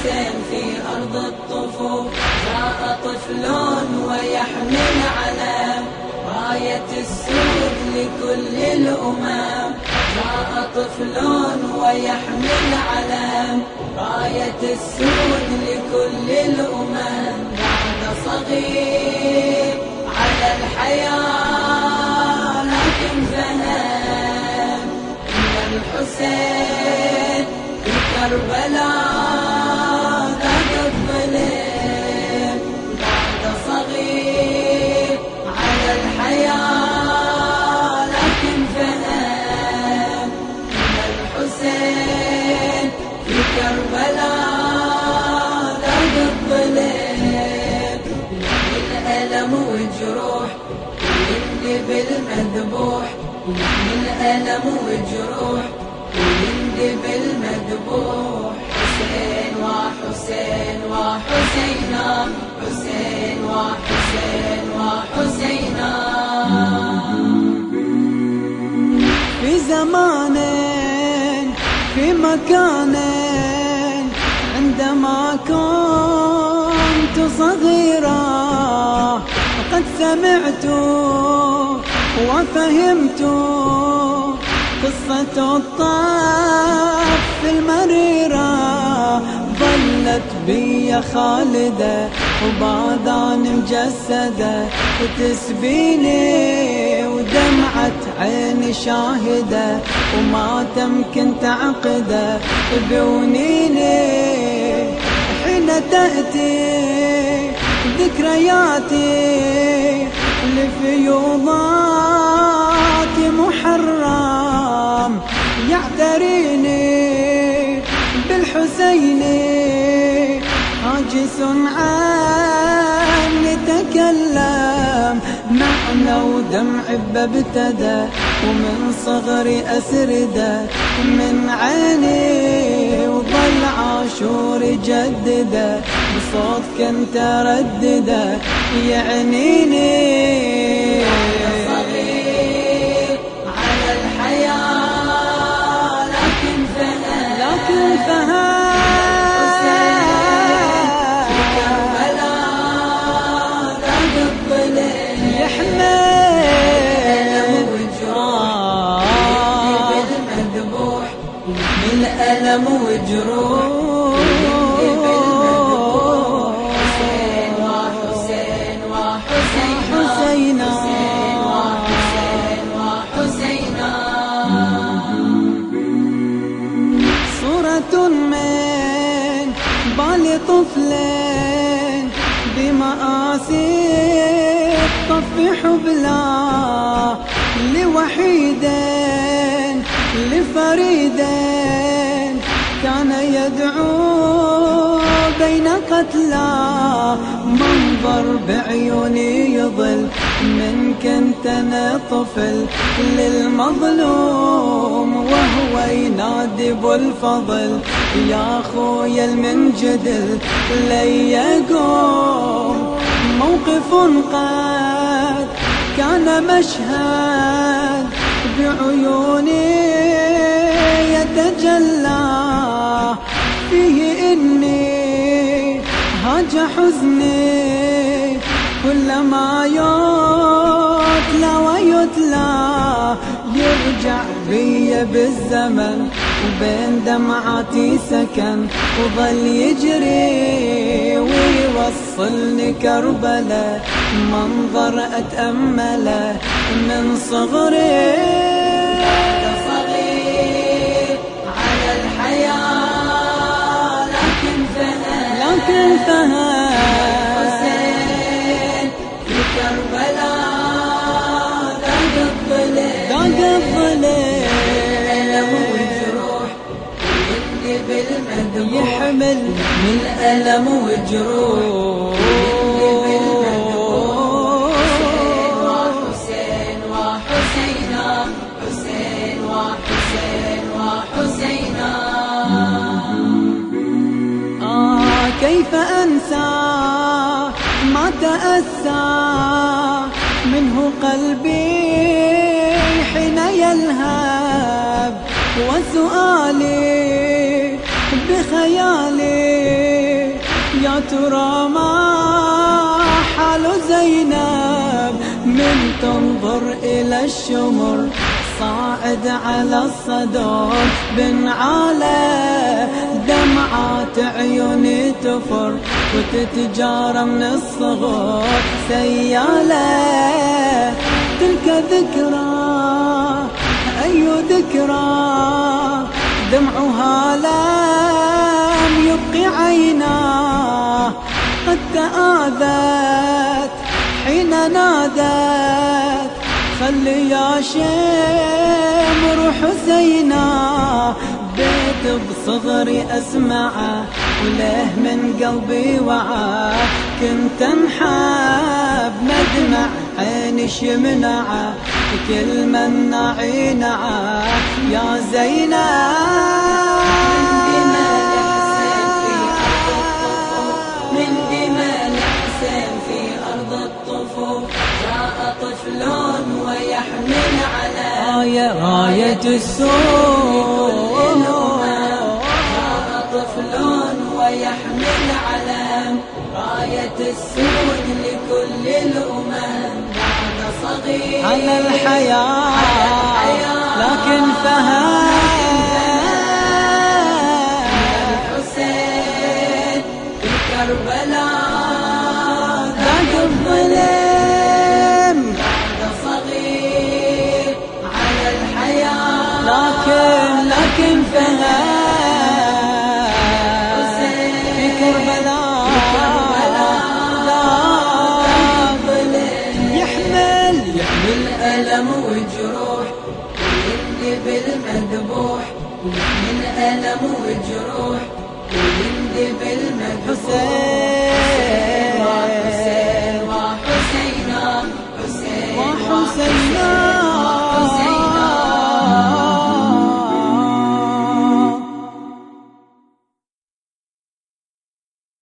الحسين في أرض الطفوف جاء طفل ويحمل علم راية السود لكل الأمم. جاء طفل ويحمل علم راية السود لكل الأمم. بعد صغير على الحياة لكن فهم إن الحسين في كربلاء ذاق الظلم. بعد صغير على الحياة لكن فهم إن الحسين في كربلاء ذاق الظلم. الألم وجروح ويندب المذبوح، الألم وجروح ويندب المذبوح. حسين وحسين وحسينا، حسين وحسين وحسينا. في زمان في مكان عندما كنت صغيرا قد سمعت وفهمت قصة الطف المريرة. ظلت بي خالدة وباذان مجسدة تسبيني ودمعة عيني شاهدة وما تمكن تعقده بونيني. حين تأتي ذكرياتي لفيوضات محرم يعتريني بالحسين عاجز عن تكلم. معنى ودمع بابتدى ومن صغري أسردة من عيني وظل عاشور جدده بصوت كنت أردده يعنيني. صغير على الحياة لكن فهم في كربلاء ذاق الظلم. يحمل بالمذبوح الألم وجروح حسين وحسين وحسينا، حسين وحسين وحسينا. صورة من بال طفلين بمآسي طف حبلا لوحيدين لفريدين كان يدعو بين قتلى. منظر بعيوني يضل من كنت أنا طفل للمظلوم وهو ينادي بالفضل يا خويا المنجدل لن يقوم. موقف قد كان مشهد بعيوني يتجلى فيه إني هاج حزني كلما يتلى ويتلى. يرجع بي بالزمن وبين دمعاتي سكن وظل يجري ويوصلني كربلاء. منظر أتأمله من صغري. صغير على الحياة لكن فهم حسين في كربلاء ذاق الظلم. الألم وجروح ويندب المذبوح يحمل من الألم وجروح حسين وحسينا، حسين وحسين وحسينا. كيف أنسى ما تأسى منه قلبي حين يلهب وسؤالي بخيالي يا ترى ما حال زينب من تنظر إلى الشمر صاعد على الصدر بنعاله دمعات عيوني تفر وتتجارى من الصغر سيالة تلك ذكرى أي ذكرى دمعها لم يبقي عيناه قد تآذت حين نادت خلي يا شمر حسينا بيت بصغري أسمعه وله من قلبي وعاه كنت انحب مدمع عيني شمنعه كل من نعينعه يا زينب راية السود جاء طفل ويحمل علم راية السود لكل الأمم بعد صغير على الحياة لكن فهم الحسين في كربلاء ذاك الظلم لكن فهم في كربلاء يحمل ألم وجروح ويندي بالمذبوح يحمل ألم وجروح ويندي بالمذبوح